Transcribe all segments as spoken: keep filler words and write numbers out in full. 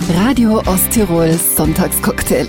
Radio Osttirol Sonntagscocktail.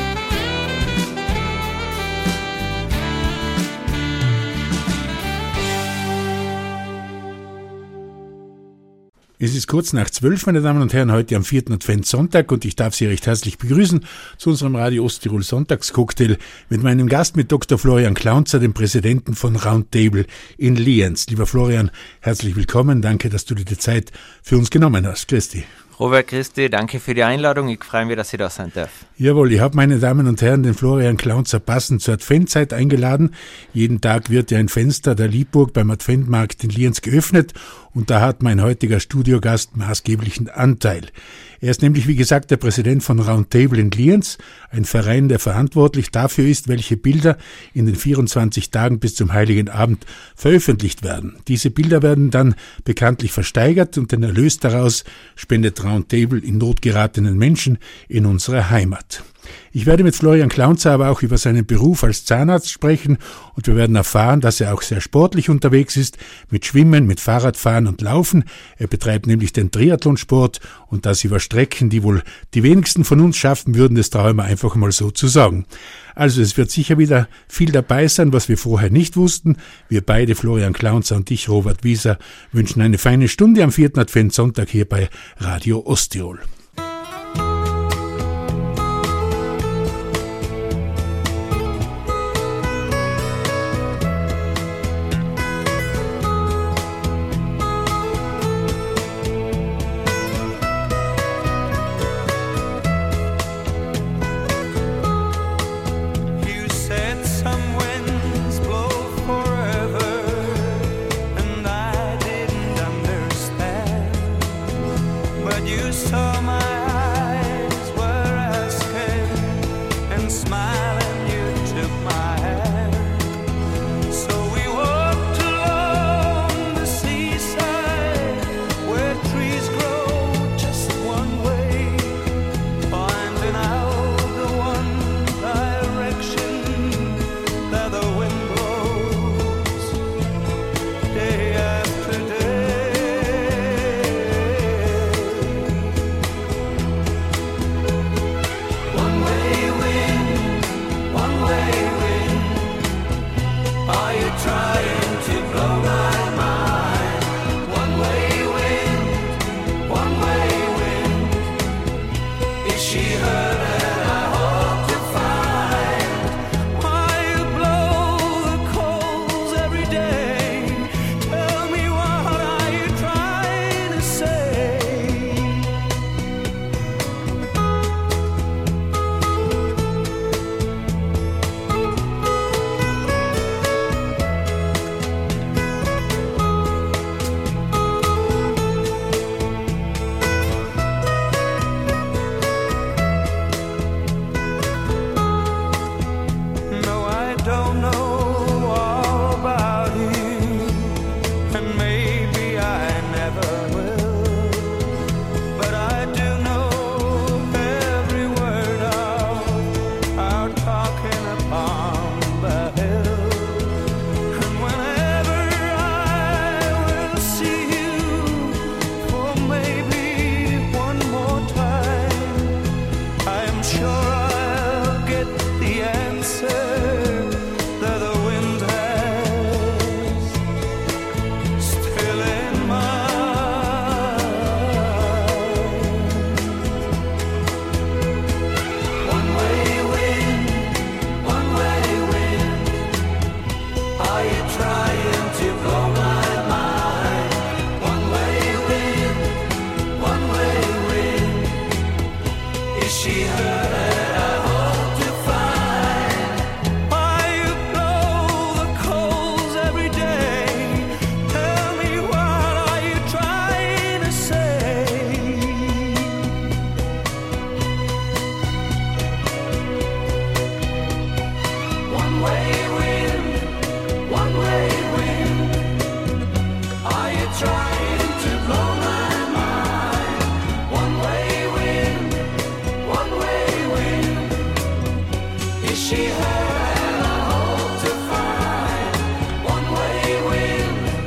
Es ist kurz nach zwölf, meine Damen und Herren, heute am vierten Adventssonntag und ich darf Sie recht herzlich begrüßen zu unserem Radio Osttirol Sonntagscocktail mit meinem Gast, mit Doktor Florian Klaunzer, dem Präsidenten von Roundtable in Lienz. Lieber Florian, herzlich willkommen. Danke, dass du dir die Zeit für uns genommen hast. Christi. Robert, Christi, danke für die Einladung. Ich freue mich, dass ich da sein darf. Jawohl, ich habe, meine Damen und Herren, den Florian Klaunzer passend zur Adventzeit eingeladen. Jeden Tag wird ja ein Fenster der Liebburg beim Adventmarkt in Lienz geöffnet und da hat mein heutiger Studiogast maßgeblichen Anteil. Er ist nämlich, wie gesagt, der Präsident von Roundtable in Lienz, ein Verein, der verantwortlich dafür ist, welche Bilder in den vierundzwanzig Tagen bis zum Heiligen Abend veröffentlicht werden. Diese Bilder werden dann bekanntlich versteigert und den Erlös daraus spendet Roundtable in Not geratenen Menschen in unserer Heimat. Ich werde mit Florian Klaunzer aber auch über seinen Beruf als Zahnarzt sprechen und wir werden erfahren, dass er auch sehr sportlich unterwegs ist, mit Schwimmen, mit Fahrradfahren und Laufen. Er betreibt nämlich den Triathlonsport und das über Strecken, die wohl die wenigsten von uns schaffen würden, das trauen wir einfach mal so zu sagen. Also es wird sicher wieder viel dabei sein, was wir vorher nicht wussten. Wir beide, Florian Klaunzer und ich, Robert Wieser, wünschen eine feine Stunde am vierten Adventssonntag hier bei Radio Osttirol.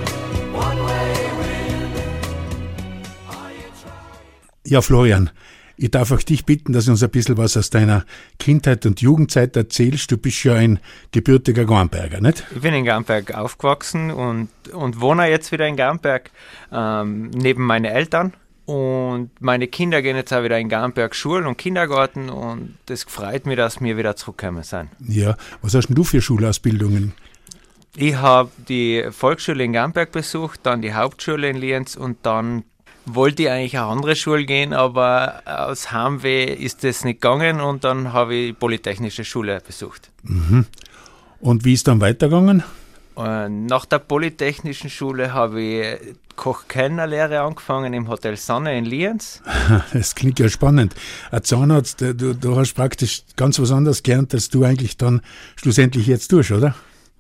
Ja, Florian, Ich darf auch dich bitten, dass du uns ein bisschen was aus deiner Kindheit und Jugendzeit erzählst. Du bist ja ein gebürtiger Garnberger, nicht? Ich bin in Garnberg aufgewachsen und, und wohne jetzt wieder in Garnberg ähm, neben meinen Eltern. Und meine Kinder gehen jetzt auch wieder in Garnberg Schule und Kindergarten und das freut mich, dass wir wieder zurückgekommen sind. Ja, was hast denn du für Schulausbildungen? Ich habe die Volksschule in Garnberg besucht, dann die Hauptschule in Lienz und dann wollte ich eigentlich eine andere Schule gehen, aber aus Heimweh ist das nicht gegangen und dann habe ich die Polytechnische Schule besucht. Mhm. Und wie ist dann weitergegangen? Nach der Polytechnischen Schule habe ich Koch-Kellner-Lehre angefangen im Hotel Sanne in Lienz. Das klingt ja spannend. Ein Zahnarzt, du, du hast praktisch ganz was anderes gelernt, als du eigentlich dann schlussendlich jetzt tust, oder?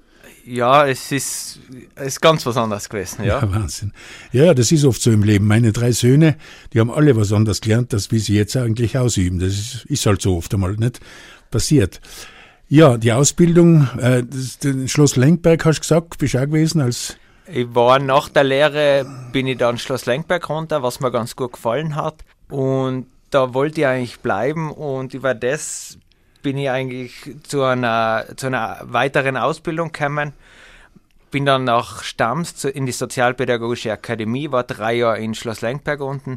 Ja, es ist, es ist ganz was anderes gewesen, ja. Ja, Wahnsinn. Ja, das ist oft so im Leben. Meine drei Söhne, die haben alle was anderes gelernt, als wie sie jetzt eigentlich ausüben. Das ist, ist halt so oft einmal nicht passiert. Ja, die Ausbildung, äh, das, das Schloss Lenkberg hast du gesagt, bist du auch gewesen als... Ich war nach der Lehre, bin ich dann Schloss Lenkberg runter, was mir ganz gut gefallen hat. Und da wollte ich eigentlich bleiben und über das bin ich eigentlich zu einer, zu einer weiteren Ausbildung gekommen. Bin dann nach Stams zu, in die Sozialpädagogische Akademie, war drei Jahre in Schloss Lenkberg unten.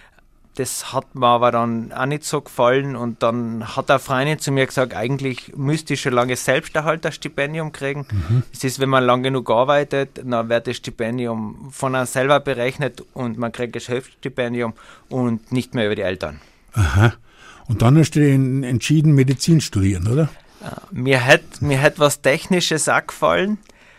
Das hat mir aber dann auch nicht so gefallen und dann hat eine Freundin zu mir gesagt, eigentlich müsste ich schon lange Selbsterhalterstipendium kriegen. Mhm. Es ist, wenn man lang genug arbeitet, dann wird das Stipendium von einem selber berechnet und man kriegt ein Geschäftsstipendium und nicht mehr über die Eltern. Aha. Und dann hast du entschieden, Medizin studieren, oder? Ja, mir hätte mir hätt was Technisches auch gefallen.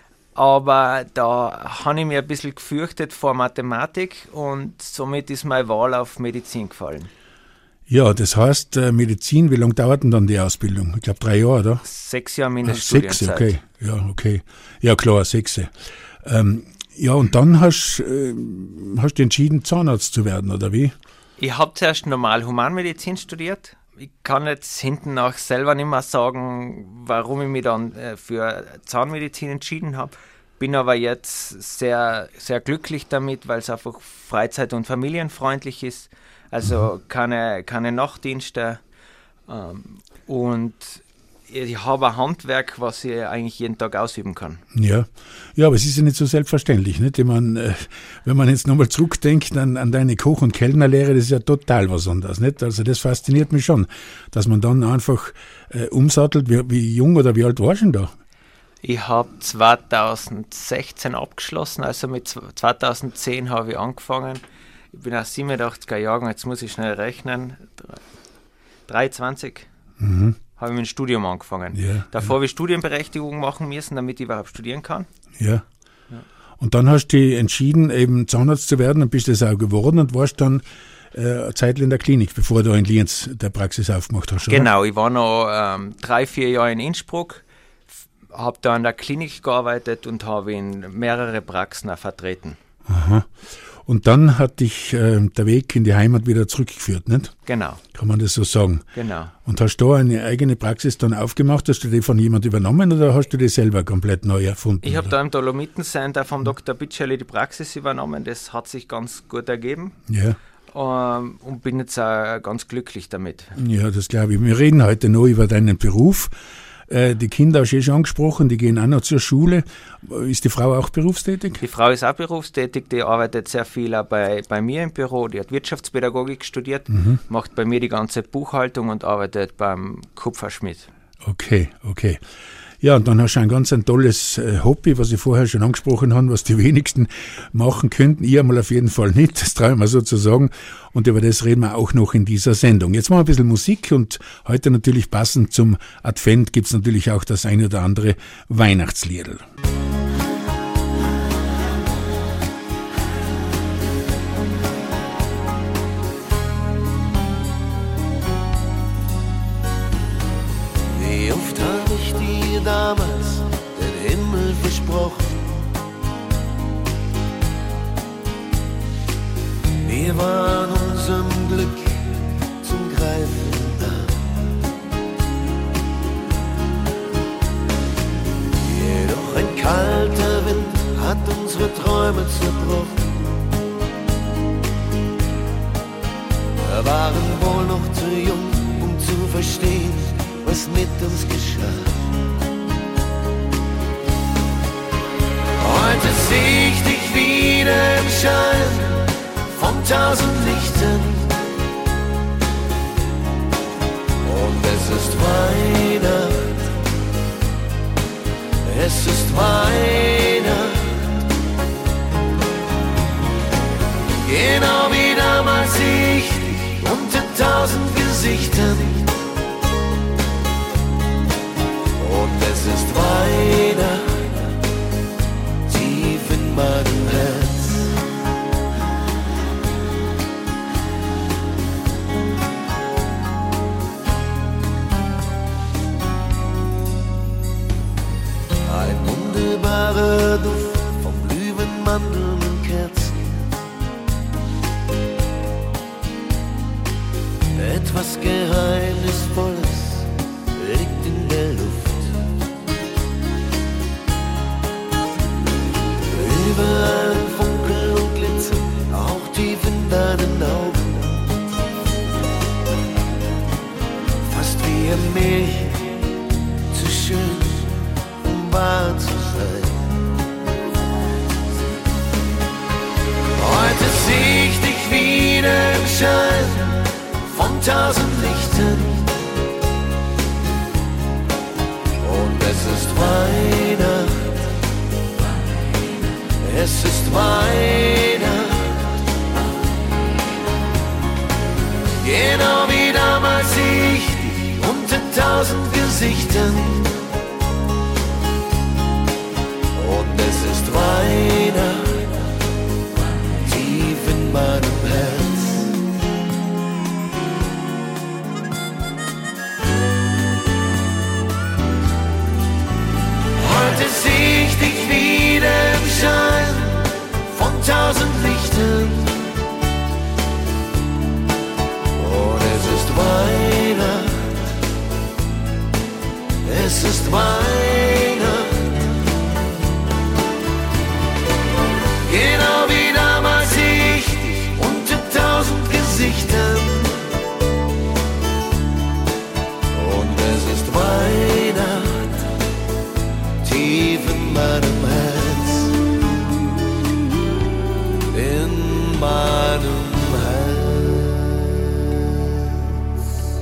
Aber da habe ich mir ein bisschen gefürchtet vor Mathematik und somit ist meine Wahl auf Medizin gefallen. Ja, das heißt, Medizin, wie lange dauert denn dann die Ausbildung? Ich glaube drei Jahre, oder? Sechs Jahre Mindeststudienzeit. Sechs, okay. Ja, okay. Ja, klar, sechs. Ähm, ja, und dann hast, äh, hast du entschieden, Zahnarzt zu werden, oder wie? Ich habe zuerst normal Humanmedizin studiert. Ich kann jetzt hinten nach selber nicht mehr sagen, warum ich mich dann äh, für Zahnmedizin entschieden habe. Bin aber jetzt sehr, sehr glücklich damit, weil es einfach freizeit- und familienfreundlich ist. Also keine, keine Nachtdienste. Ähm, und ich habe ein Handwerk, was ich eigentlich jeden Tag ausüben kann. Ja, ja, aber es ist ja nicht so selbstverständlich. Nicht? Ich meine, wenn man jetzt nochmal zurückdenkt an, an deine Koch- und Kellnerlehre, das ist ja total was anderes. Nicht? Also das fasziniert mich schon, dass man dann einfach äh, umsattelt. Wie, wie jung oder wie alt warst du denn da? Ich habe zweitausendsechzehn abgeschlossen, also mit zweitausendzehn habe ich angefangen. Ich bin aus siebenundachtziger Jahrgang, jetzt muss ich schnell rechnen. dreiundzwanzig. Mhm. Habe ich mit dem Studium angefangen. Ja, Davor ja. habe ich Studienberechtigung machen müssen, damit ich überhaupt studieren kann. Ja. ja. Und dann hast du dich entschieden, eben Zahnarzt zu werden und bist das auch geworden und warst dann äh, eine Zeit in der Klinik, bevor du in Lienz der Praxis aufgemacht hast, oder? Genau, ich war noch ähm, drei, vier Jahre in Innsbruck, habe da in der Klinik gearbeitet und habe in mehrere Praxen auch vertreten. Aha. Und dann hat dich äh, der Weg in die Heimat wieder zurückgeführt, nicht? Genau. Kann man das so sagen? Genau. Und hast du da eine eigene Praxis dann aufgemacht? Hast du die von jemand übernommen oder hast du die selber komplett neu erfunden? Ich habe da im Dolomitencenter vom Doktor Bitscherli die Praxis übernommen. Das hat sich ganz gut ergeben. Ja. Ähm, und bin jetzt auch ganz glücklich damit. Ja, das glaube ich. Wir reden heute noch über deinen Beruf. Die Kinder hast du eh schon angesprochen, die gehen auch noch zur Schule. Ist die Frau auch berufstätig? Die Frau ist auch berufstätig, die arbeitet sehr viel auch bei, bei mir im Büro. Die hat Wirtschaftspädagogik studiert, mhm. macht bei mir die ganze Buchhaltung und arbeitet beim Kupferschmied. Okay, okay. Ja, und dann hast du ein ganz ein tolles äh, Hobby, was ich vorher schon angesprochen habe, was die wenigsten machen könnten. Ich einmal auf jeden Fall nicht, das traue ich mir so zu sagen. Und über das reden wir auch noch in dieser Sendung. Jetzt machen wir ein bisschen Musik und heute natürlich passend zum Advent gibt es natürlich auch das eine oder andere Weihnachtsliedl. Wie oft habe ich dir damals den Himmel versprochen? Wir waren unserem Glück zum Greifen nah. Jedoch ein kalter Wind hat unsere Träume zerbrochen. Wir waren wohl noch zu jung, um zu verstehen, was mit uns geschah. Heute seh ich dich wieder im Schein von tausend Lichtern. Und es ist Weihnacht, es ist Weihnacht. Genau wie damals seh ich dich unter tausend Gesichtern. Und es ist Weihnacht, tief in meinem Herz. Ein wunderbarer Duft von Glühwein, Mandeln und Kerzen. Etwas Geheimnisvolles liegt in der Luft. Überall Funkel und Glitzer, auch tief in deinen Augen. Fast wie ein Märchen, zu schön, um wahr zu sein. Heute seh ich dich wieder im Schein von tausend Lichtern. Und es ist Weihnacht, es ist Weihnacht. Genau wie damals seh ich dich unter tausend Gesichtern. Und es ist Weihnacht, tief in meinem Herz. Heute seh ich dich wieder im Schein von tausend Lichtern. Und es ist Weihnacht, es ist Weihnacht. Genau wie damals seh ich dich unter tausend Gesichtern. Und es ist Weihnacht, tief in meinem Herz, in meinem Herz.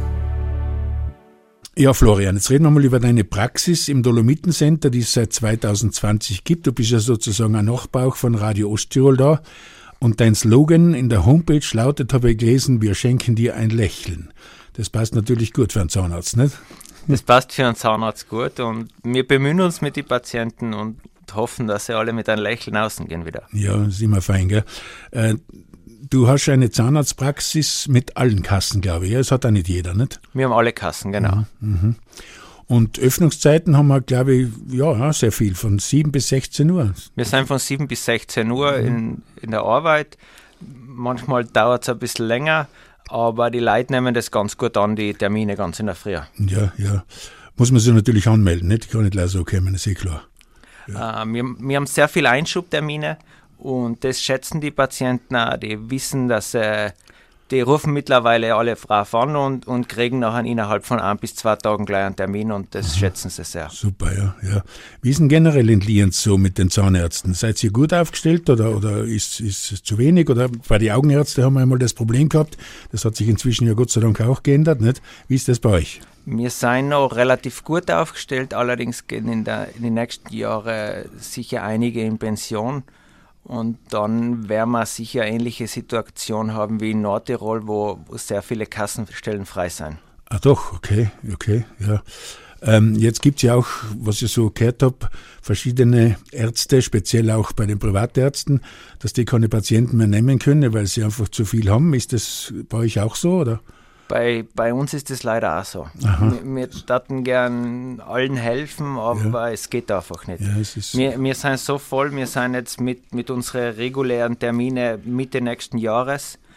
Ja, Florian, jetzt reden wir mal über deine Praxis im Dolomitencenter, die es seit zweitausendzwanzig gibt. Du bist ja sozusagen ein Nachbar von Radio Osttirol da. Und dein Slogan in der Homepage lautet, habe ich gelesen, wir schenken dir ein Lächeln. Das passt natürlich gut für einen Zahnarzt, nicht? Das passt für einen Zahnarzt gut und wir bemühen uns mit den Patienten und hoffen, dass sie alle mit einem Lächeln außen gehen wieder. Ja, ist immer fein, gell? Äh, du hast eine Zahnarztpraxis mit allen Kassen, glaube ich. Ja? Das hat auch nicht jeder, nicht? Wir haben alle Kassen, genau. Mhm, mhm. Und Öffnungszeiten haben wir, glaube ich, ja, sehr viel, von sieben bis sechzehn Uhr. Wir sind von sieben bis sechzehn Uhr mhm. in, in der Arbeit. Manchmal dauert es ein bisschen länger, aber die Leute nehmen das ganz gut an, die Termine ganz in der Früh. Ja, ja. Muss man sich natürlich anmelden, nicht? Ich kann nicht leider so kommen, das ist eh klar. Ja. Äh, wir, wir haben sehr viele Einschubtermine und das schätzen die Patienten auch. Die wissen, dass äh, die rufen mittlerweile alle brav an und, und kriegen nachher innerhalb von ein bis zwei Tagen gleich einen Termin und das Aha. schätzen sie sehr. Super, ja, ja. Wie ist denn generell in Lienz so mit den Zahnärzten? Seid ihr gut aufgestellt oder, oder ist es zu wenig? Oder bei den Augenärzten haben wir einmal das Problem gehabt, das hat sich inzwischen ja Gott sei Dank auch geändert, nicht? Wie ist das bei euch? Wir sind noch relativ gut aufgestellt, allerdings gehen in, der, in den nächsten Jahren sicher einige in Pension. Und dann werden wir sicher eine ähnliche Situation haben wie in Nordtirol, wo, wo sehr viele Kassenstellen frei sind. Ah doch, okay, okay, ja. Ähm, jetzt gibt es ja auch, was ich so gehört habe, verschiedene Ärzte, speziell auch bei den Privatärzten, dass die keine Patienten mehr nehmen können, weil sie einfach zu viel haben. Ist das bei euch auch so, oder? Bei, bei uns ist das leider auch so. Wir, wir würden gern allen helfen, aber ja. es geht einfach nicht. Ja, es ist wir, wir sind so voll, wir sind jetzt mit, mit unseren regulären Terminen Mitte nächsten Jahres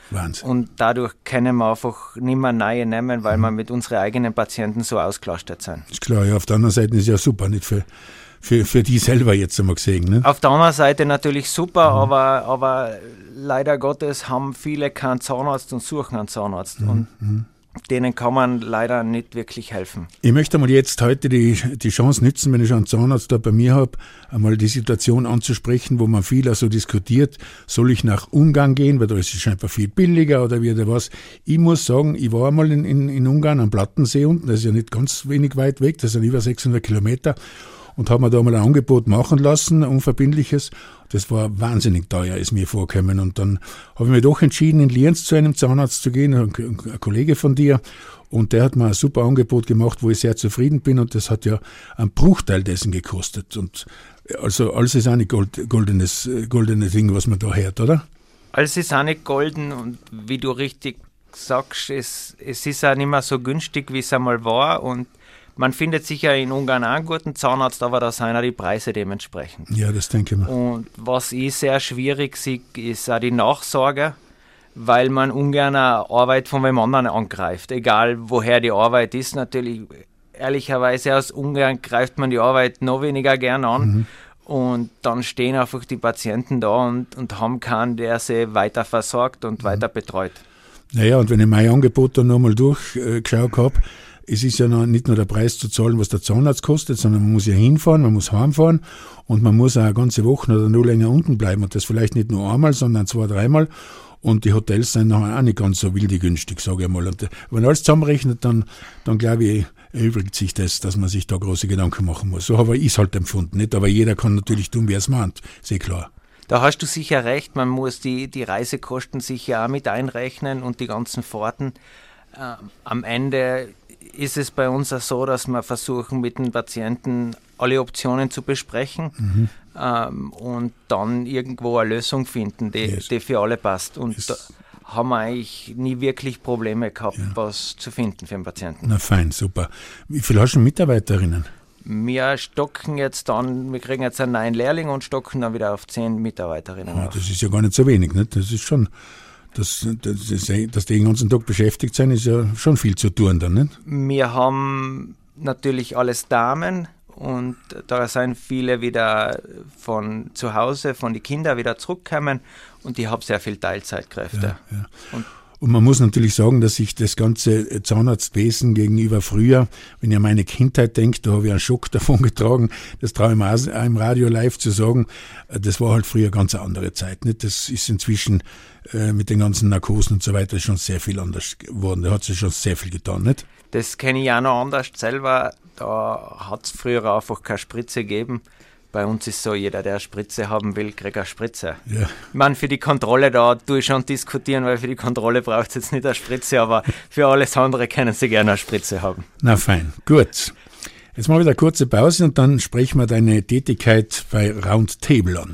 Wahnsinn. Und dadurch können wir einfach nicht mehr neue nehmen, weil wir mit unseren eigenen Patienten so ausgelastet sind. Ist klar, ja, auf der anderen Seite ist ja super, nicht für, für, für die selber jetzt einmal gesehen. Ne? Auf der anderen Seite natürlich super, mhm. aber, aber leider Gottes haben viele keinen Zahnarzt und suchen einen Zahnarzt. Mhm. Und denen kann man leider nicht wirklich helfen. Ich möchte einmal jetzt heute die, die Chance nutzen, wenn ich schon einen Zahnarzt da bei mir habe, einmal die Situation anzusprechen, wo man viel also diskutiert, soll ich nach Ungarn gehen, weil da ist es scheinbar viel billiger oder wie oder was. Ich muss sagen, ich war einmal in, in, in Ungarn am Plattensee unten, das ist ja nicht ganz wenig weit weg, das sind über sechshundert Kilometer, und habe mir da mal ein Angebot machen lassen, ein unverbindliches. Das war wahnsinnig teuer, ist mir vorgekommen. Und dann habe ich mich doch entschieden, in Lienz zu einem Zahnarzt zu gehen, ein, ein Kollege von dir. Und der hat mir ein super Angebot gemacht, wo ich sehr zufrieden bin. Und das hat ja einen Bruchteil dessen gekostet. Und also alles ist auch nicht gold, goldenes, goldenes Ding, was man da hört, oder? Alles ist auch nicht golden. Und wie du richtig sagst, es, es ist auch nicht mehr so günstig, wie es einmal war. Und man findet sicher in Ungarn auch einen guten Zahnarzt, aber da sind auch die Preise dementsprechend. Ja, das denke ich mir. Und was ich sehr schwierig sehe, ist auch die Nachsorge, weil man ungern eine Arbeit von wem anderen angreift. Egal, woher die Arbeit ist. Natürlich, ehrlicherweise aus Ungarn greift man die Arbeit noch weniger gern an. Mhm. Und dann stehen einfach die Patienten da und, und haben keinen, der sie weiter versorgt und mhm. weiter betreut. Naja, und wenn ich mein Angebot dann nochmal durchgeschaut habe, es ist ja noch nicht nur der Preis zu zahlen, was der Zahnarzt kostet, sondern man muss ja hinfahren, man muss heimfahren und man muss auch eine ganze Woche oder noch länger unten bleiben und das vielleicht nicht nur einmal, sondern zwei, dreimal. Und die Hotels sind nachher auch nicht ganz so wilde günstig, sage ich mal. Und wenn man alles zusammenrechnet, dann, dann glaube ich, erübrigt sich das, dass man sich da große Gedanken machen muss. So habe ich es halt empfunden, nicht? Aber jeder kann natürlich tun, wie er es meint, ist eh klar. Da hast du sicher recht, man muss die, die Reisekosten sicher auch mit einrechnen und die ganzen Fahrten. Ähm, am Ende ist es bei uns auch so, dass wir versuchen, mit den Patienten alle Optionen zu besprechen mhm. ähm, und dann irgendwo eine Lösung finden, die, yes. die für alle passt. Und yes. da haben wir eigentlich nie wirklich Probleme gehabt, ja. was zu finden für den Patienten. Na fein, super. Wie viele hast du Mitarbeiterinnen? Wir stocken jetzt dann, wir kriegen jetzt einen neuen Lehrling und stocken dann wieder auf zehn Mitarbeiterinnen ja, auf. Das ist ja gar nicht so wenig, nicht? Das ist schon... Das, das, das, dass die den ganzen Tag beschäftigt sind, ist ja schon viel zu tun dann, nicht? Wir haben natürlich alles Damen und da sind viele wieder von zu Hause, von den Kindern wieder zurückgekommen und ich habe sehr viel Teilzeitkräfte. Ja, ja. Und Und man muss natürlich sagen, dass sich das ganze Zahnarztwesen gegenüber früher, wenn ich an meine Kindheit denke, da habe ich einen Schock davon getragen, das traue ich mir auch im Radio live zu sagen, das war halt früher ganz eine andere Zeit. Nicht? Das ist inzwischen äh, mit den ganzen Narkosen und so weiter schon sehr viel anders geworden. Da hat sich schon sehr viel getan, nicht? Das kenne ich auch noch anders selber. Da hat es früher einfach keine Spritze gegeben. Bei uns ist so, jeder, der eine Spritze haben will, kriegt eine Spritze. Ja. Ich meine, für die Kontrolle, da tue ich schon diskutieren, weil für die Kontrolle braucht es jetzt nicht eine Spritze, aber für alles andere können sie gerne eine Spritze haben. Na fein, gut. Jetzt mal wieder eine kurze Pause und dann sprechen wir deine Tätigkeit bei Roundtable an.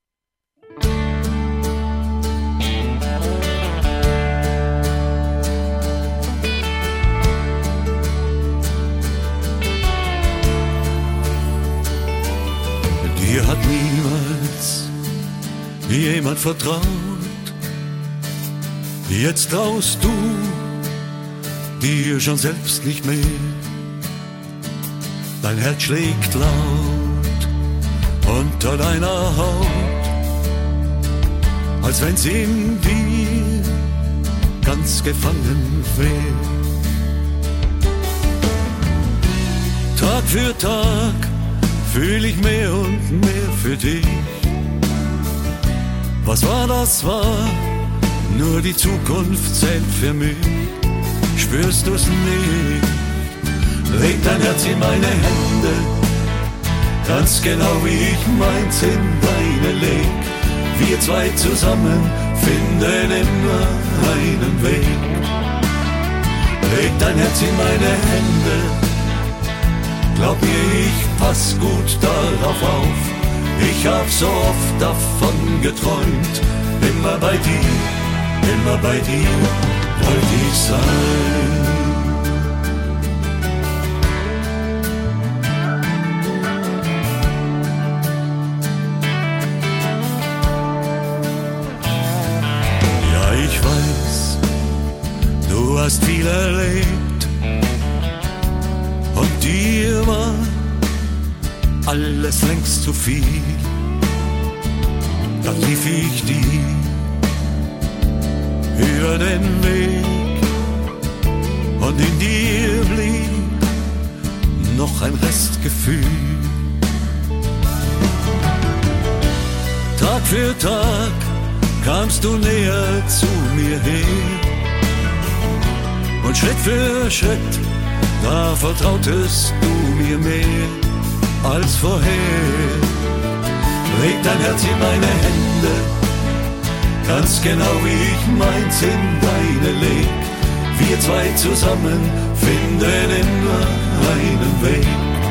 Dir hat niemals jemand vertraut, jetzt traust du dir schon selbst nicht mehr. Dein Herz schlägt laut unter deiner Haut, als wenn's in dir ganz gefangen wär. Tag für Tag fühl ich mehr und mehr für dich. Was war, das war, nur die Zukunft zählt für mich. Spürst du's nicht? Leg dein Herz in meine Hände, ganz genau wie ich meins in deine leg. Wir zwei zusammen finden immer einen Weg. Leg dein Herz in meine Hände, glaub mir, ich pass gut darauf auf. Ich hab so oft davon geträumt. Immer bei dir, immer bei dir wollte ich sein. Ja, ich weiß, hast viel erlebt und dir war alles längst zu viel. Da lief ich dir über den Weg und in dir blieb noch ein Restgefühl. Tag für Tag kamst du näher zu mir her und Schritt für Schritt, da vertrautest du mir mehr als vorher. Leg dein Herz in meine Hände, ganz genau wie ich meins in deine leg. Wir zwei zusammen finden immer einen Weg.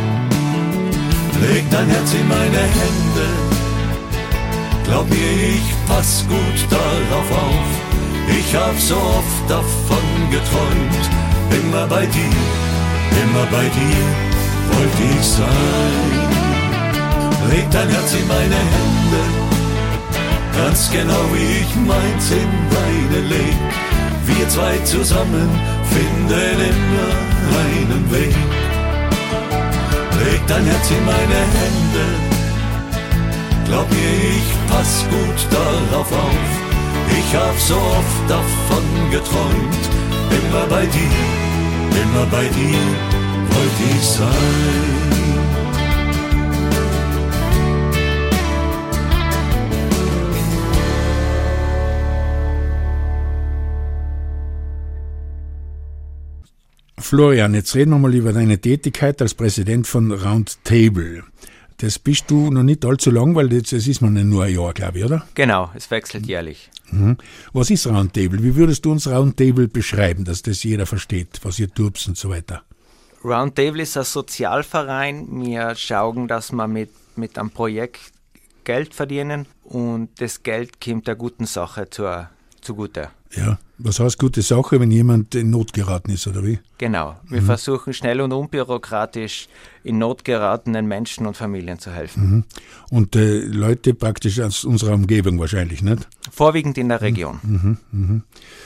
Leg dein Herz in meine Hände, glaub mir, ich pass gut darauf auf. Ich hab so oft davon geträumt, immer bei dir, immer bei dir wollte ich sein. Leg dein Herz in meine Hände, ganz genau wie ich meins in deine leg. Wir zwei zusammen finden immer einen Weg. Leg dein Herz in meine Hände, glaub mir, ich pass gut darauf auf. Ich hab so oft davon geträumt, immer bei dir, immer bei dir wollte ich sein. Florian, jetzt reden wir mal über deine Tätigkeit als Präsident von Roundtable. Das bist du noch nicht allzu lang, weil das, das ist man nicht nur ein Jahr, glaube ich, oder? Genau, es wechselt jährlich. Mhm. Was ist Roundtable? Wie würdest du uns Roundtable beschreiben, dass das jeder versteht, was ihr tut und so weiter? Roundtable ist ein Sozialverein. Wir schauen, dass wir mit, mit einem Projekt Geld verdienen und das Geld kommt der guten Sache zur, zugute. Ja, was heißt gute Sache, wenn jemand in Not geraten ist, oder wie? Genau, wir mhm. versuchen schnell und unbürokratisch in Not geratenen Menschen und Familien zu helfen. Mhm. Und äh, Leute praktisch aus unserer Umgebung wahrscheinlich, nicht? Vorwiegend in der Region. Mhm. Mhm.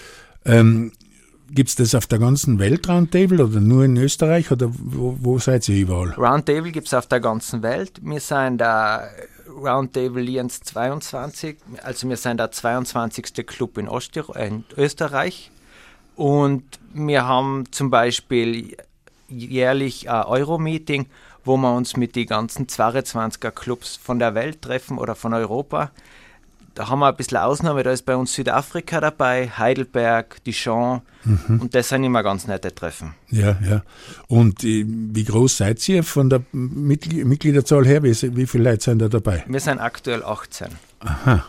Ähm, Gibt es das auf der ganzen Welt, Roundtable, oder nur in Österreich, oder wo, wo seid ihr überall? Roundtable gibt es auf der ganzen Welt. Wir sind der Roundtable Lienz zweiundzwanzig, also wir sind der zweiundzwanzigste Club in, Ostiro- in Österreich und wir haben zum Beispiel jährlich ein Euro-Meeting, wo wir uns mit den ganzen zweiundzwanziger Clubs von der Welt treffen oder von Europa. Da haben wir ein bisschen Ausnahme, da ist bei uns Südafrika dabei, Heidelberg, Dijon mhm. und das sind immer ganz nette Treffen. Ja, ja. Und äh, wie groß seid ihr von der Mitgl- Mitgliederzahl her? Wie, wie viele Leute sind da dabei? Wir sind aktuell achtzehn. Aha.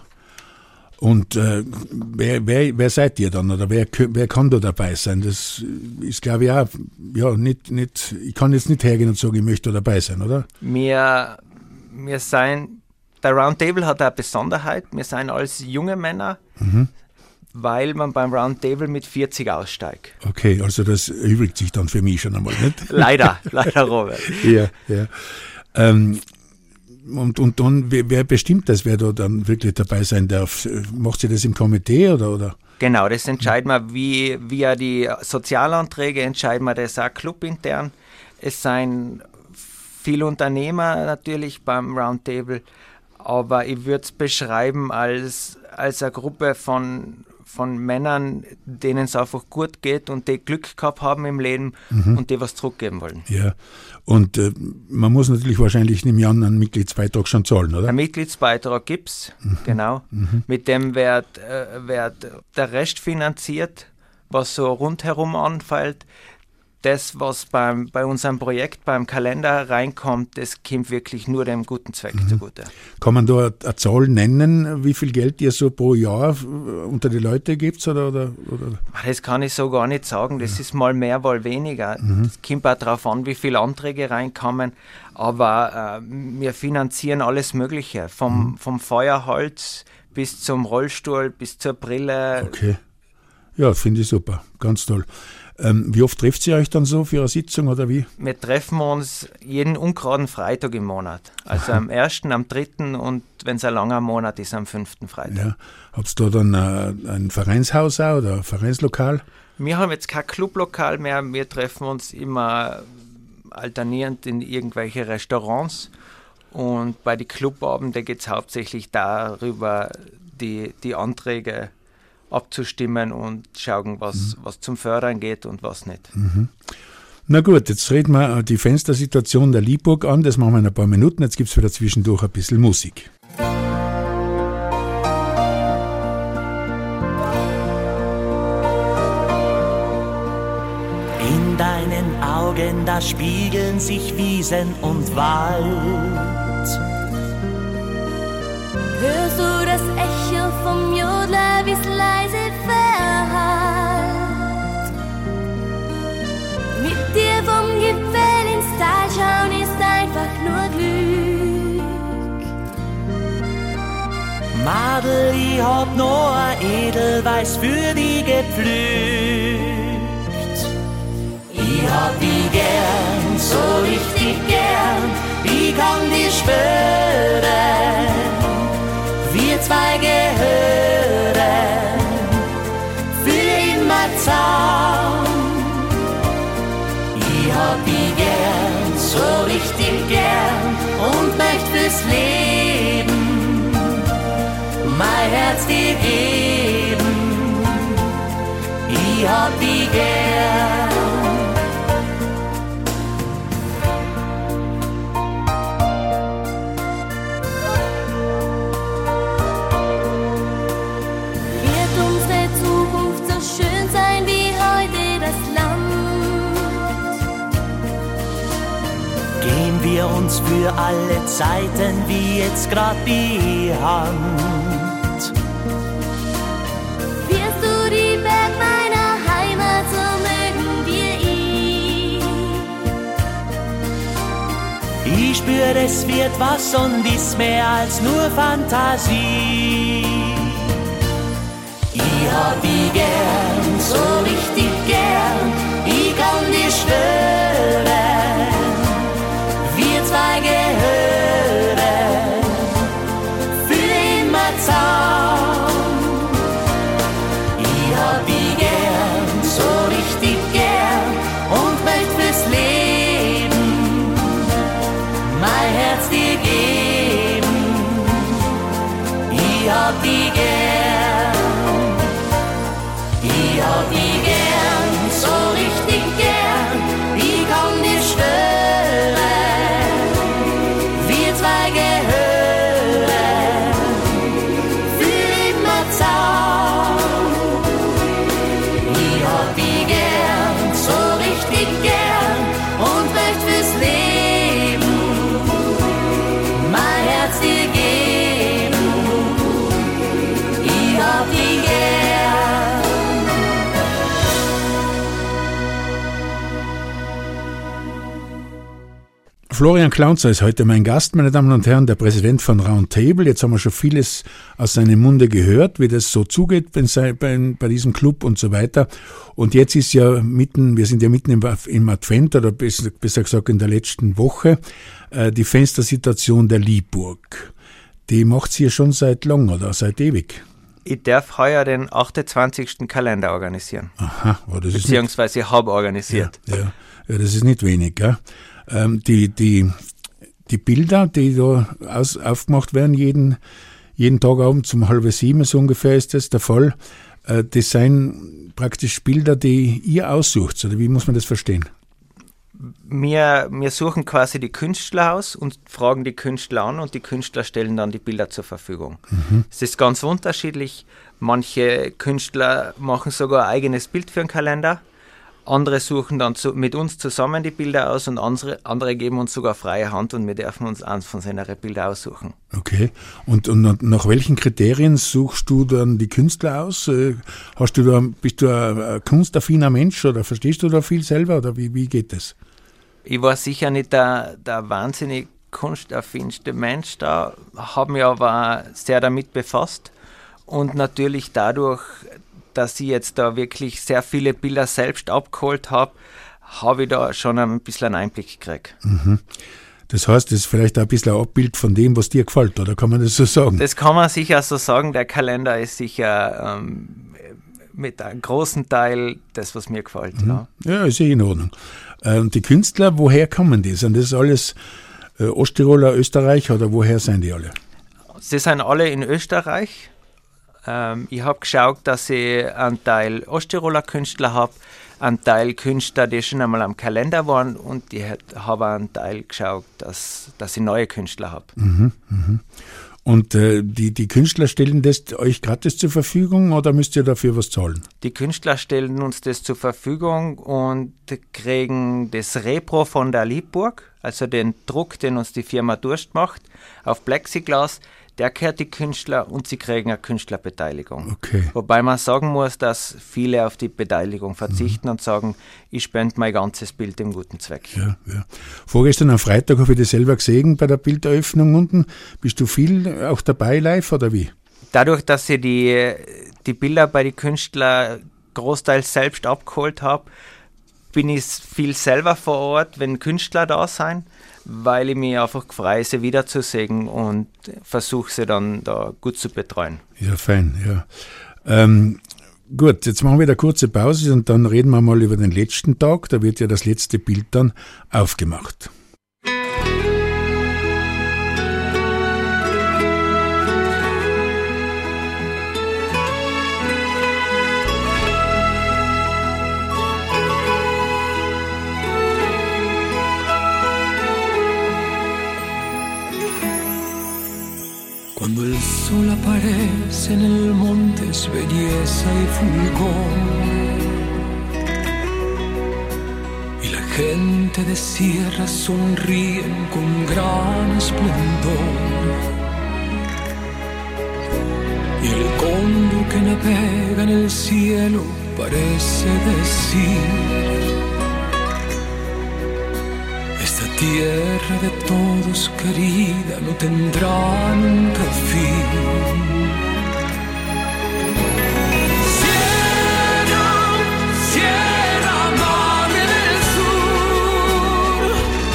Und äh, wer, wer, wer seid ihr dann oder wer, wer kann da dabei sein? Das ist, glaube ich, auch, ja, nicht, nicht, ich kann jetzt nicht hergehen und sagen, ich möchte da dabei sein, oder? Wir, wir sind... Der Roundtable hat eine Besonderheit. Wir sind alles junge Männer, mhm. weil man beim Roundtable mit vierzig aussteigt. Okay, also das erübrigt sich dann für mich schon einmal, nicht? Leider, leider, Robert. Ja, ja. Ähm, und, und dann, wer, wer bestimmt das, wer da dann wirklich dabei sein darf? Macht sie das im Komitee oder? oder? Genau, das entscheiden wir, wie, via die Sozialanträge entscheiden wir das auch clubintern. Es sind viele Unternehmer natürlich beim Roundtable, aber ich würde es beschreiben als, als eine Gruppe von, von Männern, denen es einfach gut geht und die Glück gehabt haben im Leben mhm. und die was zurückgeben wollen. Ja, und äh, man muss natürlich wahrscheinlich im Jahr einen Mitgliedsbeitrag schon zahlen, oder? Ein Mitgliedsbeitrag gibt es, mhm. genau. Mhm. Mit dem wird, äh, wird der Rest finanziert, was so rundherum anfällt. Das, was beim, bei unserem Projekt, beim Kalender reinkommt, das kommt wirklich nur dem guten Zweck mhm. zugute. Kann man da eine Zahl nennen, wie viel Geld ihr so pro Jahr unter die Leute gebt? Oder, oder, oder? Das kann ich so gar nicht sagen. Das ja. ist mal mehr, mal weniger. Es mhm. kommt auch darauf an, wie viele Anträge reinkommen. Aber äh, wir finanzieren alles Mögliche. Vom, mhm. vom Feuerholz bis zum Rollstuhl, bis zur Brille. Okay. Ja, finde ich super, ganz toll. Ähm, wie oft trefft ihr euch dann so für eine Sitzung oder wie? Wir treffen uns jeden ungeraden Freitag im Monat. Also am ersten, am dritten und wenn es ein langer Monat ist, am fünften Freitag. Ja. Habt ihr da dann äh, ein Vereinshaus auch oder ein Vereinslokal? Wir haben jetzt kein Clublokal mehr. Wir treffen uns immer alternierend in irgendwelche Restaurants. Und bei den Clubabenden geht es hauptsächlich darüber, die, die Anträge abzustimmen und schauen, was, mhm. was zum Fördern geht und was nicht. Mhm. Na gut, jetzt reden wir die Fenstersituation der Liebburg an. Das machen wir in ein paar Minuten. Jetzt gibt es wieder zwischendurch ein bisschen Musik. In deinen Augen, da spiegeln sich Wiesen und Wald. Hörst du das Echo vom Jodler, wie's leise verhallt? Mit dir vom Gipfel ins Tal schauen ist einfach nur Glück. Madel, ich hab noch ein Edelweiß für die gepflückt. Ich hab die gern, so richtig gern, ich kann dir schwören. Wir zwei gehören für immer zusammen. Ich hab die gern, so richtig gern und möcht fürs Leben mein Herz dir geben. Ich hab die gern. Wir uns für alle Zeiten wie jetzt grad die Hand. Wirst du die Berg meiner Heimat, so mögen wir ihn. Ich spür, es wird was und ist mehr als nur Fantasie. Ich hab die gern, so richtig gern, ich kann dir schwören. Wir zwei gehören für immer zusammen. Ich hab die gern, so richtig gern und möcht fürs Leben mein Herz dir geben. Ich hab die gern, ich hab die gern, so richtig gern, ich kann dir schwören. Florian Klaunzer ist heute mein Gast, meine Damen und Herren, der Präsident von Roundtable. Jetzt haben wir schon vieles aus seinem Munde gehört, wie das so zugeht bei, bei, bei diesem Club und so weiter. Und jetzt ist ja mitten, wir sind ja mitten im, im Advent oder besser, besser gesagt in der letzten Woche, äh, die Fenstersituation der Liebburg. Die macht sie ja schon seit lang oder seit ewig. Ich darf heuer den achtundzwanzigsten Kalender organisieren. Aha, aber das Beziehungsweise ist habe organisiert. Ja, ja, ja, das ist nicht wenig, gell? Ähm, die, die, die Bilder, die da aus, aufgemacht werden, jeden, jeden Tag abends um halb sieben, so ungefähr ist das der Fall. Äh, das sind praktisch Bilder, die ihr aussucht, oder wie muss man das verstehen? Wir, wir suchen quasi die Künstler aus und fragen die Künstler an und die Künstler stellen dann die Bilder zur Verfügung. Mhm. Es ist ganz unterschiedlich. Manche Künstler machen sogar ein eigenes Bild für einen Kalender. Andere suchen dann zu, mit uns zusammen die Bilder aus und andere, andere geben uns sogar freie Hand und wir dürfen uns eins von seinen Bilder aussuchen. Okay. Und, und nach welchen Kriterien suchst du dann die Künstler aus? Hast du da, bist du ein kunstaffiner Mensch oder verstehst du da viel selber oder wie, wie geht das? Ich war sicher nicht der, der wahnsinnig kunstaffinste Mensch da, habe mich aber sehr damit befasst und natürlich dadurch, dass ich jetzt da wirklich sehr viele Bilder selbst abgeholt habe, habe ich da schon ein bisschen einen Einblick gekriegt. Mhm. Das heißt, das ist vielleicht auch ein bisschen ein Abbild von dem, was dir gefällt, oder kann man das so sagen? Das kann man sicher so sagen. Der Kalender ist sicher ähm, mit einem großen Teil das, was mir gefällt. Mhm. Ja. ja, ist eh in Ordnung. Und die Künstler, woher kommen die? Sind das alles äh, Osttiroler, Österreicher oder woher sind die alle? Sie sind alle in Österreich. Ähm, ich habe geschaut, dass ich einen Teil Osttiroler Künstler habe, einen Teil Künstler, die schon einmal am Kalender waren, und ich habe einen Teil geschaut, dass, dass ich neue Künstler habe. Mhm, mhm. Und äh, die, die Künstler stellen das euch gratis zur Verfügung oder müsst ihr dafür was zahlen? Die Künstler stellen uns das zur Verfügung und kriegen das Repro von der Liebburg, also den Druck, den uns die Firma Durst macht, auf Plexiglas. Der gehört die Künstler und sie kriegen eine Künstlerbeteiligung. Okay. Wobei man sagen muss, dass viele auf die Beteiligung verzichten mhm. und sagen, ich spende mein ganzes Bild dem guten Zweck. Ja, ja. Vorgestern am Freitag habe ich das selber gesehen bei der Bilderöffnung unten. Bist du viel auch dabei live oder wie? Dadurch, dass ich die, die Bilder bei den Künstlern großteils selbst abgeholt habe, bin ich viel selber vor Ort, wenn Künstler da sind, weil ich mich einfach freue, sie wiederzusehen und versuche sie dann da gut zu betreuen. Ja, fein, ja. Ähm, gut, jetzt machen wir eine kurze Pause und dann reden wir mal über den letzten Tag. Da wird ja das letzte Bild dann aufgemacht. Cuando el sol aparece en el monte es belleza y fulgor, y la gente de sierra sonríen con gran esplendor, y el cóndor que navega en el cielo parece decir: esta tierra de todos querida no tendrá nunca fin. Sierra, Sierra Madre del Sur,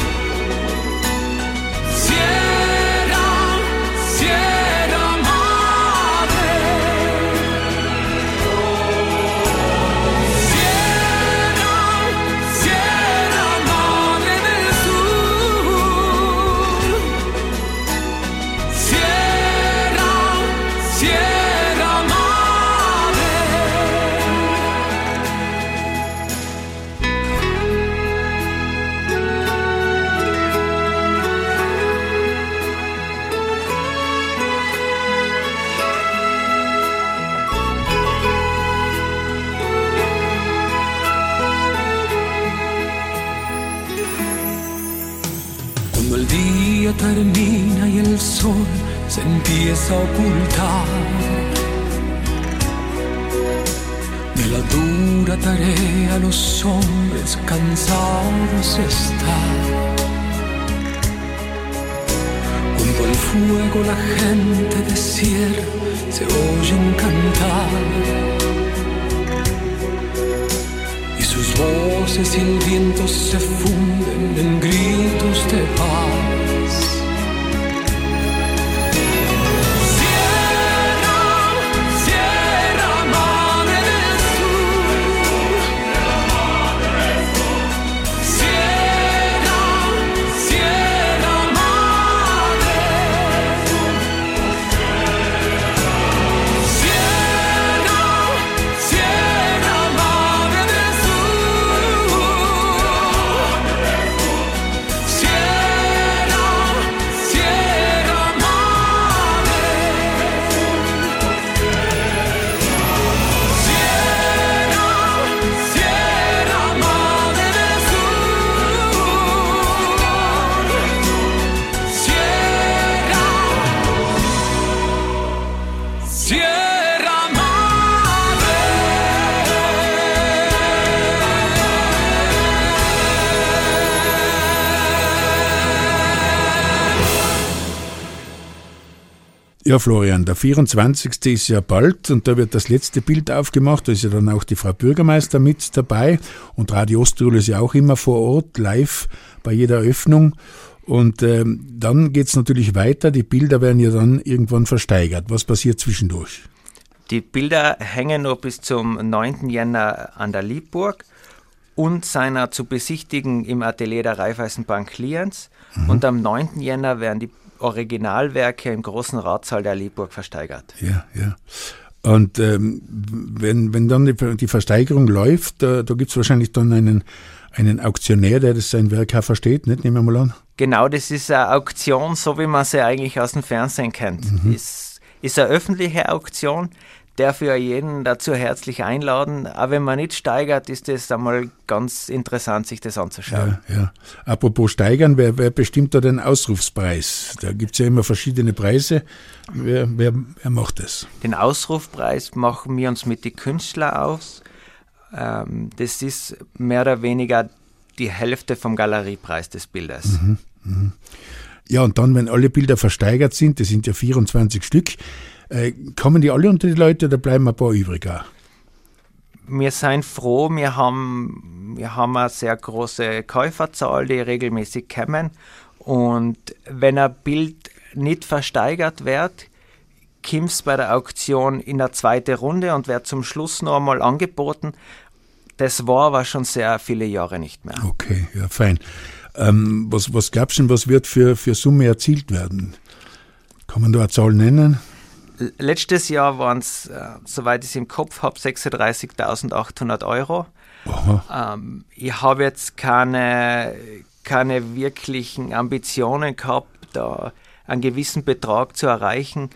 Sierra, Sierra Madre, Sierra, Sierra Madre del Sur, Sierra, Sierra Madre. Cuando el día termina y el sol se empieza a ocultar de la dura tarea, los hombres cansados están. Junto al fuego la gente de sierra se oyen cantar, y sus voces y el viento se funden en gritos de paz. Sierra, Sierra Madre del Sur, Sierra, Sierra Madre, Sierra, Sierra Madre del Sur, Sierra, Ja, Florian, der vierundzwanzigste ist ja bald und da wird das letzte Bild aufgemacht. Da ist ja dann auch die Frau Bürgermeister mit dabei und Radio Osttirol ist ja auch immer vor Ort, live bei jeder Öffnung. Und ähm, dann geht's natürlich weiter. Die Bilder werden ja dann irgendwann versteigert. Was passiert zwischendurch? Die Bilder hängen noch bis zum neunten Jänner an der Liebburg und seiner zu besichtigen im Atelier der Raiffeisenbank Lienz. Mhm. Und am neunten Jänner werden die Originalwerke im großen Ratsaal der Liebburg versteigert. Ja, ja. Und ähm, wenn, wenn dann die, die Versteigerung läuft, da, da gibt es wahrscheinlich dann einen, einen Auktionär, der das sein Werk auch versteht, nicht? Nehmen wir mal an. Genau, das ist eine Auktion, so wie man sie eigentlich aus dem Fernsehen kennt. Mhm. Ist, ist eine öffentliche Auktion, darf ja jeden dazu herzlich einladen. Aber wenn man nicht steigert, ist das einmal ganz interessant, sich das anzuschauen. Ja, ja. Apropos steigern, wer, wer bestimmt da den Ausrufspreis? Da gibt es ja immer verschiedene Preise. Wer, wer, wer macht das? Den Ausrufpreis machen wir uns mit den Künstlern aus. Ähm, das ist mehr oder weniger die Hälfte vom Galeriepreis des Bildes. Mhm, mh. Ja, und dann, wenn alle Bilder versteigert sind, das sind ja vierundzwanzig Stück, Äh, kommen die alle unter die Leute oder bleiben ein paar übrig auch? Wir sind froh, wir haben, wir haben eine sehr große Käuferzahl, die regelmäßig kommen. Und wenn ein Bild nicht versteigert wird, kommt es bei der Auktion in eine zweite Runde und wird zum Schluss noch einmal angeboten. Das war aber schon sehr viele Jahre nicht mehr. Okay, ja, fein. Ähm, was was gab es denn, was wird für, für Summe erzielt werden? Kann man da eine Zahl nennen? Letztes Jahr waren es, äh, soweit ich es im Kopf habe, sechsunddreißigtausendachthundert Euro. Ähm, ich habe jetzt keine, keine wirklichen Ambitionen gehabt, da einen gewissen Betrag zu erreichen.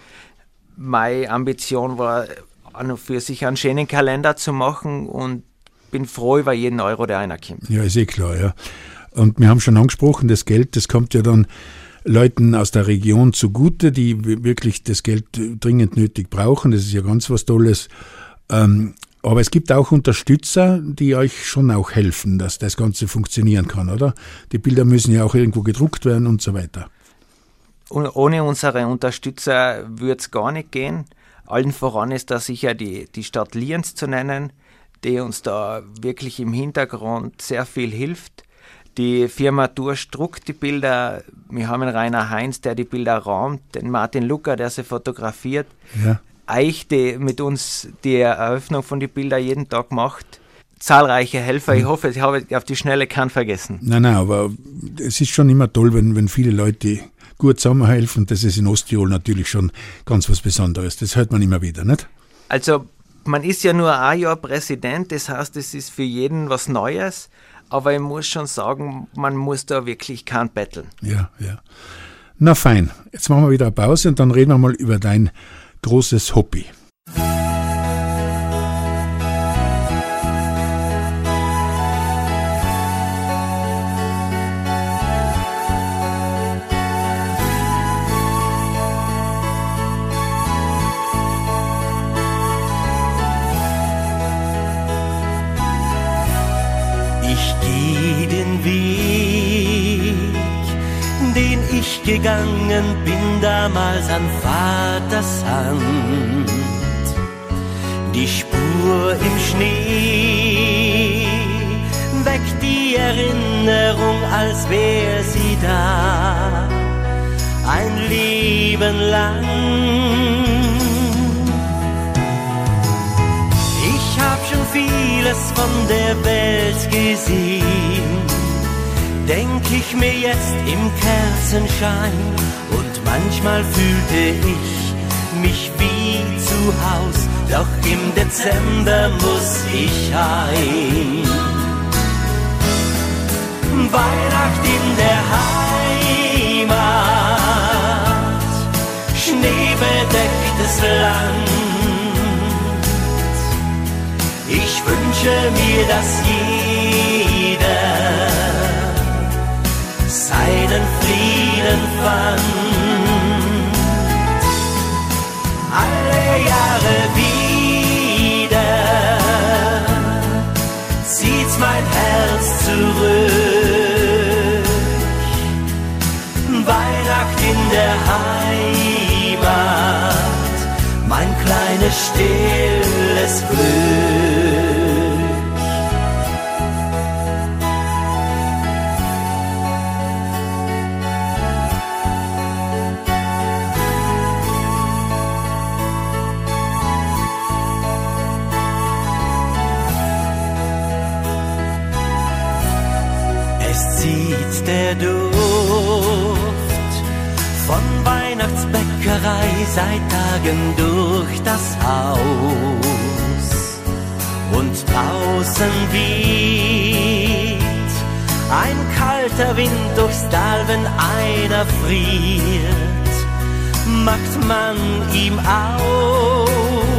Meine Ambition war, an und für sich einen schönen Kalender zu machen und bin froh über jeden Euro, der reinkommt. Ja, ist eh klar, ja. Und wir haben schon angesprochen, das Geld, das kommt ja dann Leuten aus der Region zugute, die wirklich das Geld dringend nötig brauchen. Das ist ja ganz was Tolles. Ähm, aber es gibt auch Unterstützer, die euch schon auch helfen, dass das Ganze funktionieren kann, oder? Die Bilder müssen ja auch irgendwo gedruckt werden und so weiter. Und ohne unsere Unterstützer würde es gar nicht gehen. Allen voran ist da sicher die, die Stadt Lienz zu nennen, die uns da wirklich im Hintergrund sehr viel hilft. Die Firma Durst druckt die Bilder. Wir haben einen Rainer Heinz, der die Bilder rahmt, den Martin Lucker, der sie fotografiert. Ja. Eich, die mit uns die Eröffnung von den Bildern jeden Tag macht. Zahlreiche Helfer. Ich hoffe, ich habe auf die Schnelle keinen vergessen. Nein, nein, aber es ist schon immer toll, wenn, wenn viele Leute gut zusammenhelfen. Das ist in Osttirol natürlich schon ganz was Besonderes. Das hört man immer wieder, nicht? Also, man ist ja nur ein Jahr Präsident, das heißt, es ist für jeden was Neues. Aber ich muss schon sagen, man muss da wirklich kein betteln. Ja, ja. Na fein, jetzt machen wir wieder eine Pause und dann reden wir mal über dein großes Hobby. Gegangen bin damals an Vaters Hand, die Spur im Schnee weckt die Erinnerung, als wär sie da, ein Leben lang. Ich hab schon vieles von der Welt gesehen, denk ich mir jetzt im Kerzenschein, und manchmal fühlte ich mich wie zu Haus, doch im Dezember muss ich heim. Weihnacht in der Heimat, schneebedecktes Land. Ich wünsche mir, dass jeder seinen Frieden fand. Alle Jahre wieder zieht's mein Herz zurück. Weihnacht in der Heimat. stilles Glück. Es zieht der Duft von Weihnachtsbäckerei seit Tagen durch das Haus. Und draußen weht ein kalter Wind durchs Tal, wenn einer friert, macht man ihm auf.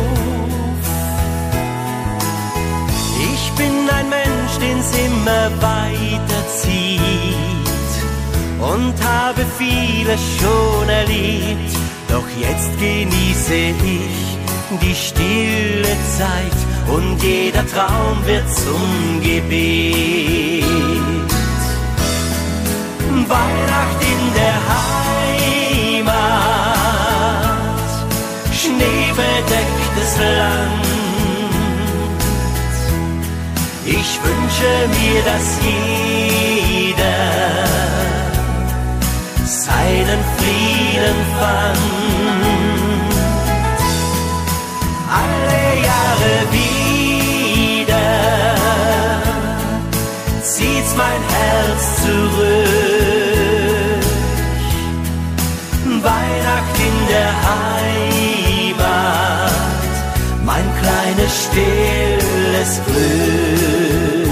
Ich bin ein Mensch, den's immer weiterzieht und habe vieles schon erlebt, doch jetzt genieße ich die stille Zeit und jeder Traum wird zum Gebet. Weihnacht in der Heimat, schneebedecktes Land. Ich wünsche mir, dass jeder seinen Frieden fand. Alle Jahre wieder zieht's mein Herz zurück. Weihnacht in der Heimat, mein kleines stilles Glück.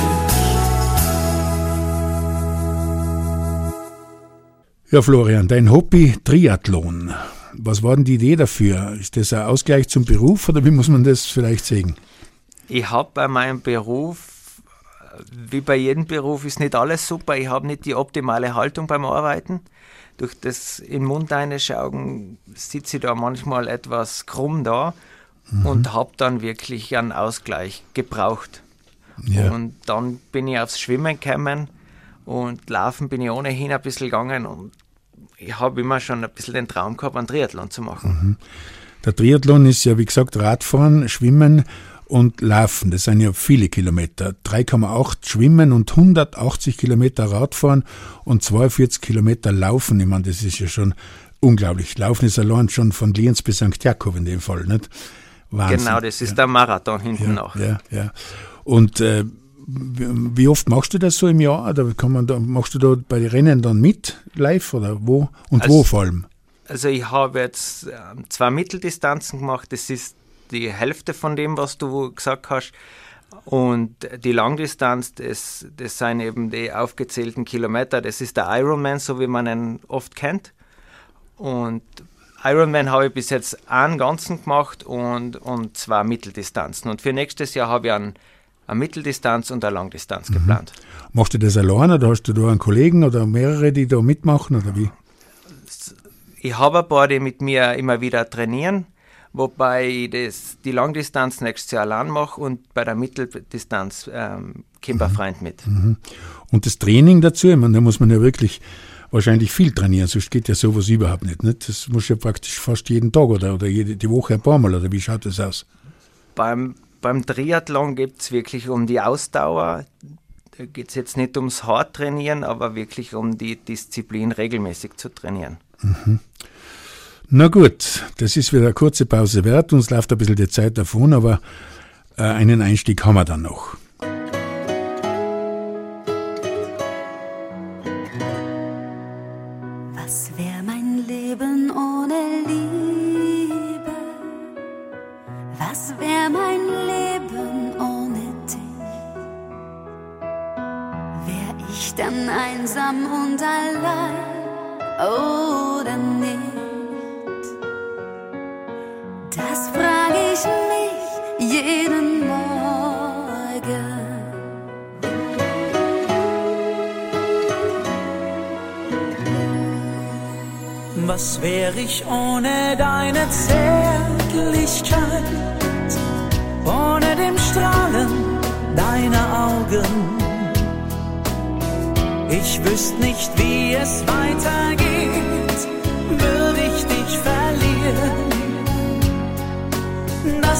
Ja, Florian, dein Hobby Triathlon. Was war denn die Idee dafür? Ist das ein Ausgleich zum Beruf oder wie muss man das vielleicht sehen? Ich habe bei meinem Beruf, wie bei jedem Beruf, ist nicht alles super. Ich habe nicht die optimale Haltung beim Arbeiten. Durch das in den Mund reinschauen sitze ich da manchmal etwas krumm da mhm. und habe dann wirklich einen Ausgleich gebraucht. Ja. Und dann bin ich aufs Schwimmen gekommen und laufen bin ich ohnehin ein bisschen gegangen und ich habe immer schon ein bisschen den Traum gehabt, einen Triathlon zu machen. Mhm. Der Triathlon ist ja, wie gesagt, Radfahren, Schwimmen und Laufen. Das sind ja viele Kilometer. drei Komma acht Schwimmen und hundertachtzig Kilometer Radfahren und zweiundvierzig Kilometer Laufen. Ich meine, das ist ja schon unglaublich. Laufen ist allein schon von Lienz bis Sankt Jakob in dem Fall, nicht? Wahnsinn. Genau, das ist ja. der Marathon hinten ja, nach. Ja, ja. Und äh, wie oft machst du das so im Jahr? Oder kann man da, machst du da bei den Rennen dann mit live oder wo? Und also, wo vor allem? Also ich habe jetzt äh, zwei Mitteldistanzen gemacht. Das ist die Hälfte von dem, was du gesagt hast. Und die Langdistanz, das, das sind eben die aufgezählten Kilometer. Das ist der Ironman, so wie man ihn oft kennt. Und Ironman habe ich bis jetzt einen ganzen gemacht und, und zwei Mitteldistanzen. Und für nächstes Jahr habe ich einen eine Mitteldistanz und eine Langdistanz mhm. geplant. Machst du das alleine oder hast du da einen Kollegen oder mehrere, die da mitmachen oder wie? Ich habe ein paar, die mit mir immer wieder trainieren, wobei ich das, die Langdistanz nächstes Jahr allein mache und bei der Mitteldistanz ähm, kommt ein Freund mit. Mhm. Und das Training dazu, ich meine, da muss man ja wirklich wahrscheinlich viel trainieren, sonst geht ja sowas überhaupt nicht, nicht? Das muss ja praktisch fast jeden Tag oder, oder jede die Woche ein paar Mal, oder wie schaut das aus? Beim Beim Triathlon geht es wirklich um die Ausdauer. Da geht es jetzt nicht ums Hart-Trainieren, aber wirklich um die Disziplin regelmäßig zu trainieren. Mhm. Na gut, das ist wieder eine kurze Pause wert. Uns läuft ein bisschen die Zeit davon, aber äh, einen Einstieg haben wir dann noch. Was wäre mein Leben ohne Liebe? Was wäre mein Leben ohne dich? Wär ich dann einsam und allein oder nicht? Das frage ich mich jeden Morgen. Was wär ich ohne deine Zärtlichkeit, ohne dem Strahlen deiner Augen? Ich wüsste nicht, wie es weitergeht, würde ich dich verlieren. Das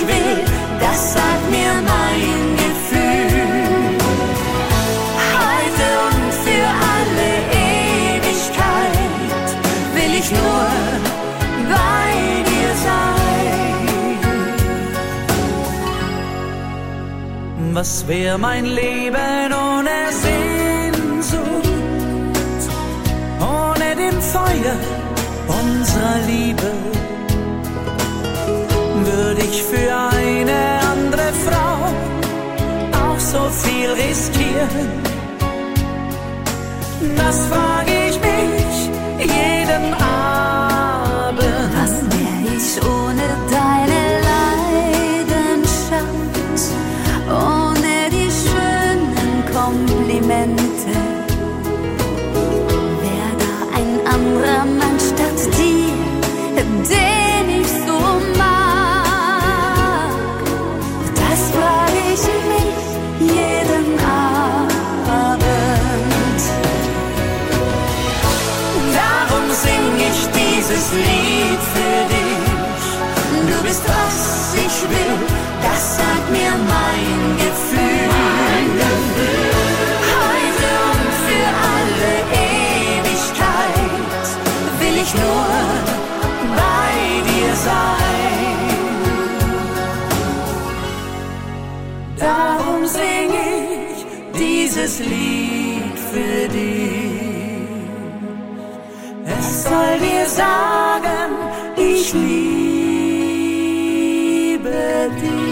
will, das sagt mir mein Gefühl. Heute und für alle Ewigkeit will ich nur bei dir sein. Was wär mein Leben ohne Sehnsucht, ohne dem Feuer unserer Liebe? Würde ich für eine andere Frau auch so viel riskieren? Das frage ich mich jeden Abend. Was wär ich ohne deine Leidenschaft, ohne die schönen Komplimente? Wär da ein anderer Mann statt dir, den ich so mag? Das frage ich mich jeden Abend. Darum sing ich dieses Lied für dich. Du bist, was ich will, das sagt mir mein Gefühl. Heute und für alle Ewigkeit will ich nur bei dir sein. Darum sing ich dieses Lied für dich. Es soll dir sagen, ich liebe dich.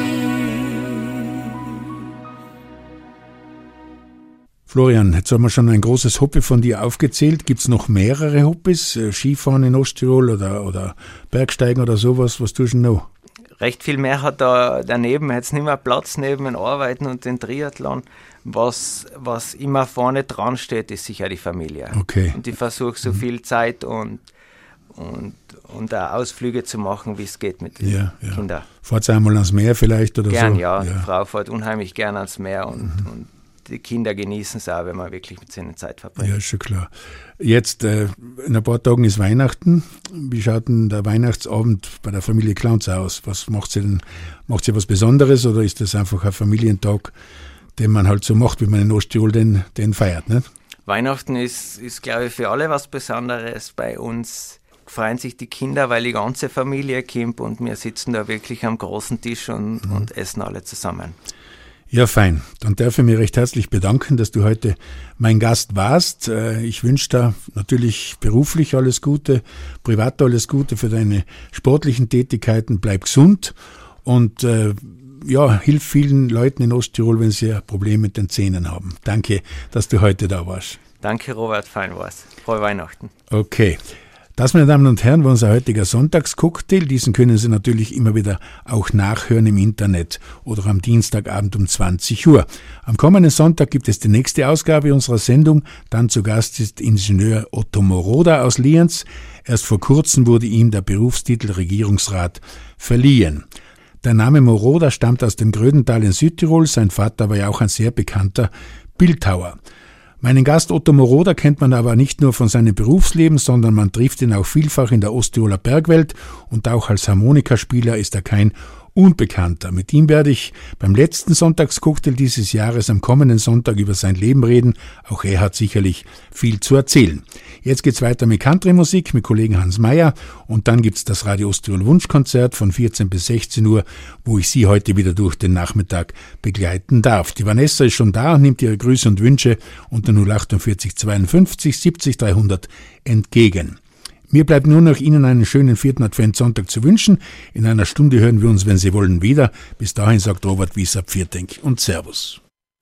Florian, jetzt haben wir schon ein großes Hobby von dir aufgezählt. Gibt es noch mehrere Hobbys? Äh, Skifahren in Osttirol oder, oder Bergsteigen oder sowas? Was tust du noch? Recht viel mehr hat da daneben jetzt nicht mehr Platz neben den Arbeiten und den Triathlon. Was, was immer vorne dran steht, ist sicher die Familie. Okay. Und ich versuche so viel Zeit und, und, und auch Ausflüge zu machen, wie es geht mit den Ja, ja. Kindern. Fahrt ihr einmal ans Meer vielleicht oder Gern, so? ja. Die Frau fährt unheimlich gern ans Meer und, mhm. und die Kinder genießen es auch, wenn man wirklich mit ihnen Zeit verbringt. Ja, ist schon klar. Jetzt, äh, in ein paar Tagen ist Weihnachten. Wie schaut denn der Weihnachtsabend bei der Familie Clowns aus? Was macht sie denn? Macht sie was Besonderes oder ist das einfach ein Familientag, den man halt so macht, wie man in Osttirol den, den feiert, nicht? Weihnachten ist, ist, glaube ich, für alle was Besonderes. Bei uns freuen sich die Kinder, weil die ganze Familie kommt und wir sitzen da wirklich am großen Tisch und, mhm. und essen alle zusammen. Ja, fein. Dann darf ich mich recht herzlich bedanken, dass du heute mein Gast warst. Ich wünsche dir natürlich beruflich alles Gute, privat alles Gute für deine sportlichen Tätigkeiten. Bleib gesund und äh, ja, hilf vielen Leuten in Osttirol, wenn sie ein Problem mit den Zähnen haben. Danke, dass du heute da warst. Danke, Robert, fein war's. Frohe Weihnachten. Okay. Das, meine Damen und Herren, war unser heutiger Sonntagscocktail. Diesen können Sie natürlich immer wieder auch nachhören im Internet oder am Dienstagabend um zwanzig Uhr. Am kommenden Sonntag gibt es die nächste Ausgabe unserer Sendung. Dann zu Gast ist Ingenieur Otto Moroder aus Lienz. Erst vor kurzem wurde ihm der Berufstitel Regierungsrat verliehen. Der Name Moroder stammt aus dem Grödental in Südtirol. Sein Vater war ja auch ein sehr bekannter Bildhauer. Meinen Gast Otto Moroder kennt man aber nicht nur von seinem Berufsleben, sondern man trifft ihn auch vielfach in der Osttiroler Bergwelt und auch als Harmonikaspieler ist er kein Unbekannter. Mit ihm werde ich beim letzten Sonntagscocktail dieses Jahres am kommenden Sonntag über sein Leben reden. Auch er hat sicherlich viel zu erzählen. Jetzt geht's weiter mit Country-Musik mit Kollegen Hans Meyer und dann gibt's das Radio Osttirol Wunschkonzert von vierzehn bis sechzehn Uhr, wo ich Sie heute wieder durch den Nachmittag begleiten darf. Die Vanessa ist schon da und nimmt ihre Grüße und Wünsche unter null achtundvierzig zweiundfünfzig siebzig dreihundert entgegen. Mir bleibt nur noch Ihnen einen schönen vierten Adventssonntag zu wünschen. In einer Stunde hören wir uns, wenn Sie wollen, wieder. Bis dahin sagt Robert Wieser Pfirtenk und Servus.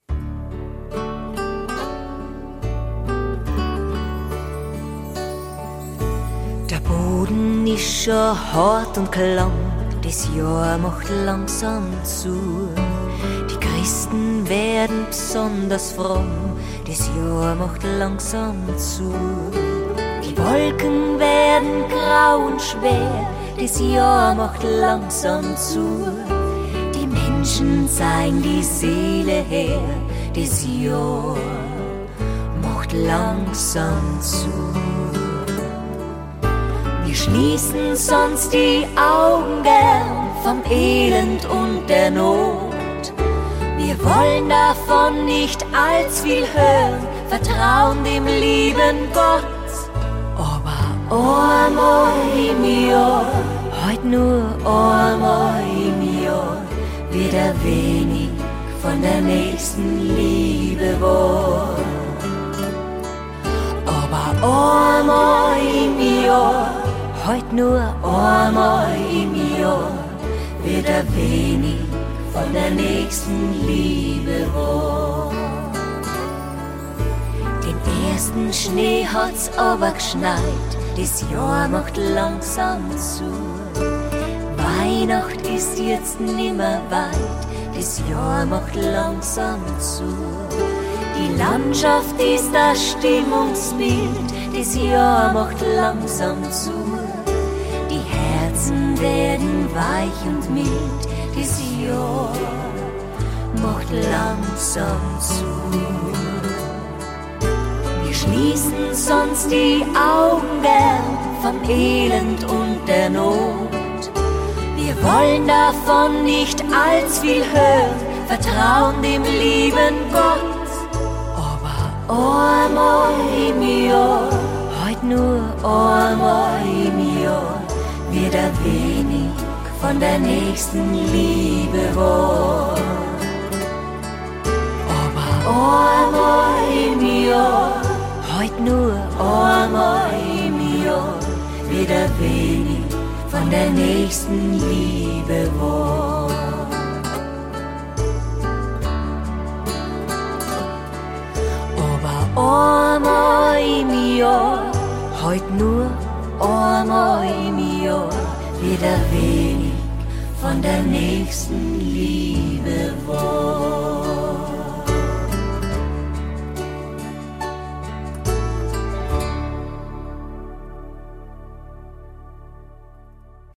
Der Boden ist schon hart und klamm, das Jahr macht langsam zu. Die Christen werden besonders fromm, das Jahr macht langsam zu. Die Wolken werden grau und schwer, das Jahr macht langsam zu. Die Menschen zeigen die Seele her, das Jahr macht langsam zu. Wir schließen sonst die Augen gern vom Elend und der Not. Wir wollen davon nicht allzu viel hören, vertrauen dem lieben Gott. Aber einmal im Jahr, heut nur einmal im Jahr, wieder wenig von der nächsten Liebe wahr. Aber einmal im Jahr, heut nur einmal im Jahr, wieder wenig von der nächsten Liebe wahr. Den ersten Schnee hat's aber geschneit, das Jahr macht langsam zu. Weihnacht ist jetzt nimmer weit, das Jahr macht langsam zu. Die Landschaft ist das Stimmungsbild, das Jahr macht langsam zu. Die Herzen werden weich und mild, das Jahr macht langsam zu. Wir schließen sonst die Augen gern vom Elend und der Not. Wir wollen davon nicht allzu viel hören, vertrauen dem lieben Gott. Aber einmal im Jahr, heut nur einmal im Jahr, wieder wenig von der nächsten Liebe wahr. Aber einmal im Jahr, heut nur einmal im Jahr, wieder wenig von der nächsten Liebe wahr. Aber einmal im Jahr, heut nur einmal im Jahr, wieder wenig von der nächsten Liebe wahr.